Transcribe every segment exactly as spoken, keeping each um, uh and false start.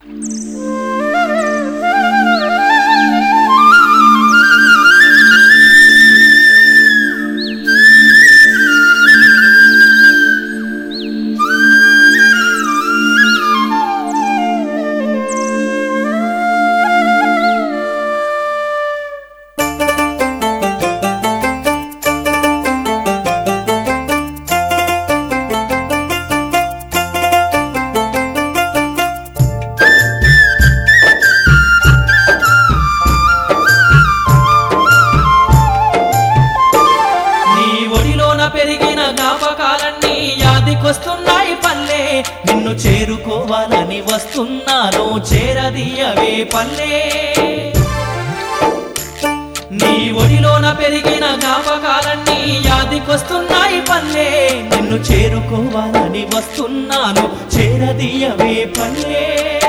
పెరిగిన జ్ఞాపకాలన్నీ యాదికొస్తున్నాయి పల్లె, నిన్ను చేరుకోవాలని వస్తున్నాను చేరదీయవే పల్లె. నీ ఒడిలోన పెరిగిన జ్ఞాపకాలన్నీ యాదికొస్తున్నాయి పల్లె, నిన్ను చేరుకోవాలని వస్తున్నాను చేరదీయవే పల్లె.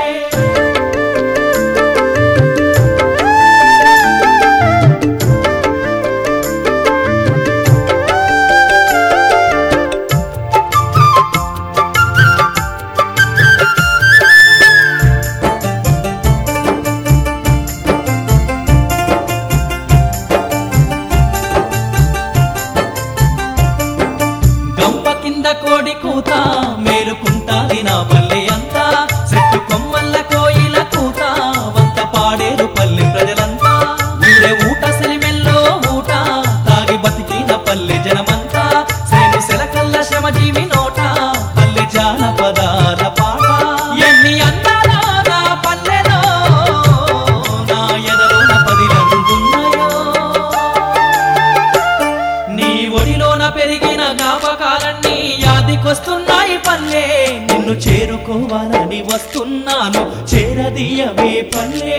కోడి కూత మేలుకుంటాది నా పల్లె అంతా, చెట్టు కొమ్మల్ల కోయిల కూత వంత పాడేరు పల్లె ప్రజలంతా. ఊరే ఊట సెలిమెల్లో ఊట తాగి బతికిన పల్లె జనమంతా, సేను సెలకల్ల శ్రమజీవి నోట పల్లె జానపదాల పాట. ఎన్ని అందాల నా పల్లెలో నా ఎదలోన పదిలందున్నాయో, నీ ఒడిలోన పెరిగిన జ్ఞాపకాలన్నీ యాదికొస్తున్నాయి పల్లె, నిన్ను చేరుకోవాలని వస్తున్నాను చేరదీయవే పల్లె.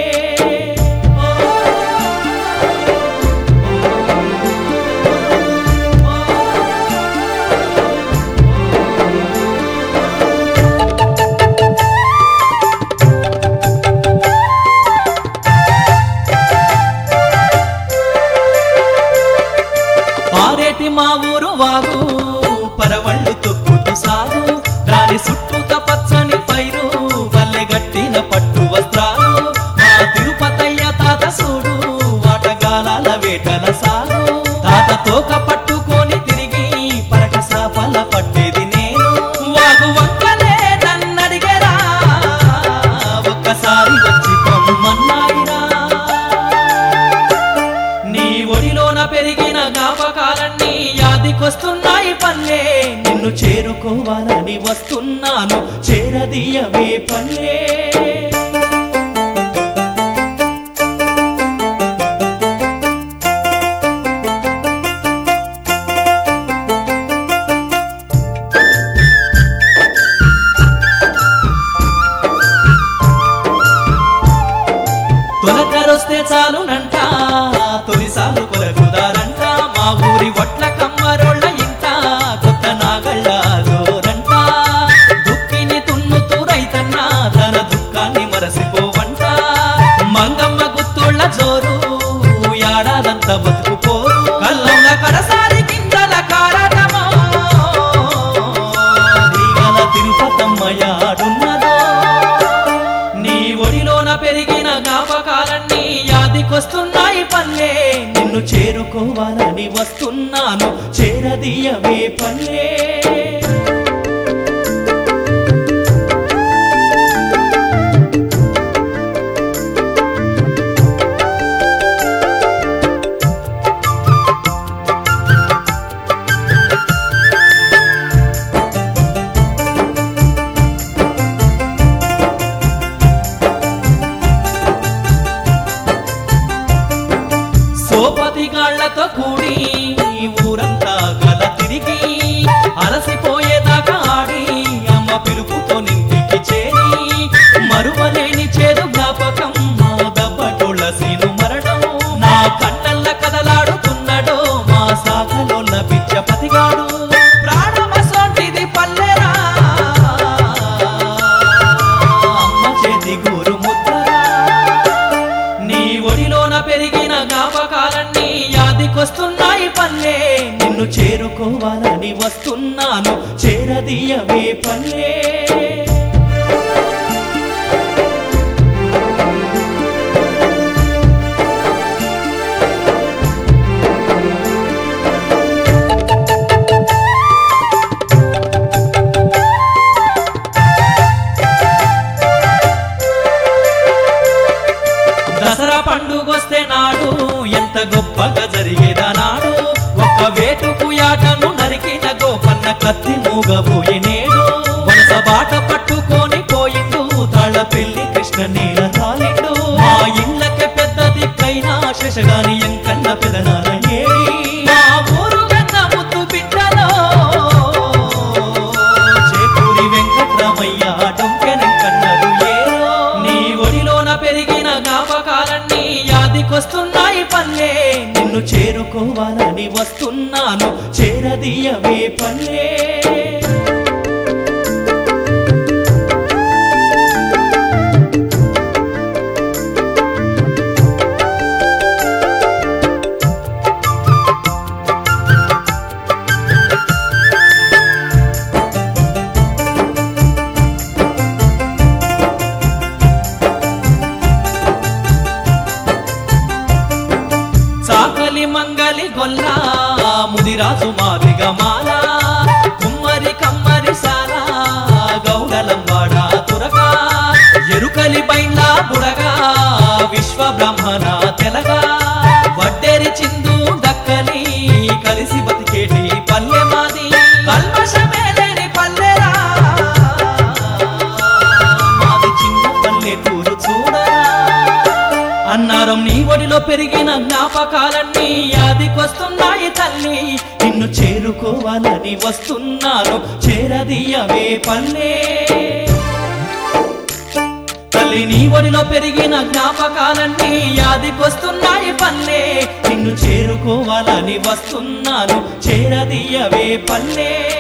పారేటి మా ఊరు వాగు పరవళ్ళు తొక్కుతూ సాగు, దాని చుట్టూత పచ్చని పైరు వల్లె గట్టిన పట్టు వస్త్రాలు. మా తిరుపతయ్య తాత సూడు వాటగాలాల వేటల సాగు, తాత తోక పట్టుకొని తిరిగి పరక సాపల పట్టేది నేను. వాగు వంకలే నన్నడిగరా ఒక్కసారి వచ్చి పొమ్మన్నాయిరా. నీ ఒడిలోన పెరిగిన జ్ఞాపకాలన్నీ యాదికొస్తున్నాయి పల్లె, నిన్ను చేరుకోవాలని వస్తున్నాను చేరదీయవే పల్లె. తొలకరొస్తే చాలునంట తొలిసాలు కొలకుదారంట, మా ఊరి ఒట్ల కమ్మరోళ్ళ ఇంట కొత్త నాగళ్ళ జోరంట. దుక్కిని తున్నుతూ రైతన్న తన దుఃఖాన్ని మరసిపోవంట, మంగమ్మ గుత్తోళ్ళ జోరు యాడాదంత బతుకుపోరు. కల్లంల కడసారి కిందల కారటమో దిగల తిరుపతమ్మ యాడున్నదో. నీ ఒడిలోన పెరిగిన జ్ఞాపకాలన్నీ యాదికొస్తున్నాయి పల్లె, నిన్ను చేరుకోవాలని వస్తున్నాను చేరదీయవే పల్లె. సోపతిగాళ్లతో కూడి ఊరంతా గల తిరిగి అలసిపోయేదాకా ఆడి అమ్మ పిలుపుతో నింటికి చేరి, మరువలేని చేదు జ్ఞాపకం మా దబ్బటోళ్ళ సీను మరణం. నా కన్నల్ల కదలాడుతున్నాడో మా సాగలోళ్ళ పిచ్చ పతిగాడు, ప్రాణమసోంటిది పల్లెరా అమ్మ చేతి గూరు ముద్దరా. నీ ఒడిలోన పెరిగిన జ్ఞాపకాలన్నీ యాదికొస్తున్నాయి పల్లె, నిన్ను చేరుకోవాలని వస్తున్నాను చేరదీయవే పల్లె. పుట్టిన నేల తాలిండు మా ఇళ్ళకే పెద్ద దిక్కైనా శశగాని ఎంకన్న పెదనాల ఏడి మా ఊరు పెద్ద ముద్దు బిడ్డలో చేకూరి వెంకట్రామయ్య డొంకెనెంకన్నడు ఏరో నీ ఒడిలోన పెరిగిన జ్ఞాపకాలన్నీ యాదికొస్తున్నాయి పల్లె నిన్ను చేరుకోవాలని వస్తున్నాను చేరదీయవే పల్లె చాకలి మంగలి గొల్లా ముదిరాజు మాదిగ మాల కుమ్మరి కమ్మరి సాల గౌడలంబాడ తురగా ఎరుకలి బైండ్ల బుడగా విశ్వ బ్రహ్మణ తెలగా వడ్డేరి చిందు దక్కలి కలిసి బతికేటి పల్లె మాది కల్మషమే లేని పల్లెరా మాది చిన్న పల్లెటూరు చూడరా అన్నారం నీ ఒడిలో పెరిగిన జ్ఞాపకాలన్నీ యాదికొస్తున్నాయి తల్లి నిన్ను చేరుకోవాలని వస్తున్నాను చేరదీయవే పల్లె తల్లి నీ ఒడిలో పెరిగిన జ్ఞాపకాలన్నీ యాదికొస్తున్నాయి పల్లె నిన్ను చేరుకోవాలని వస్తున్నాను చేరదీయవే పల్లె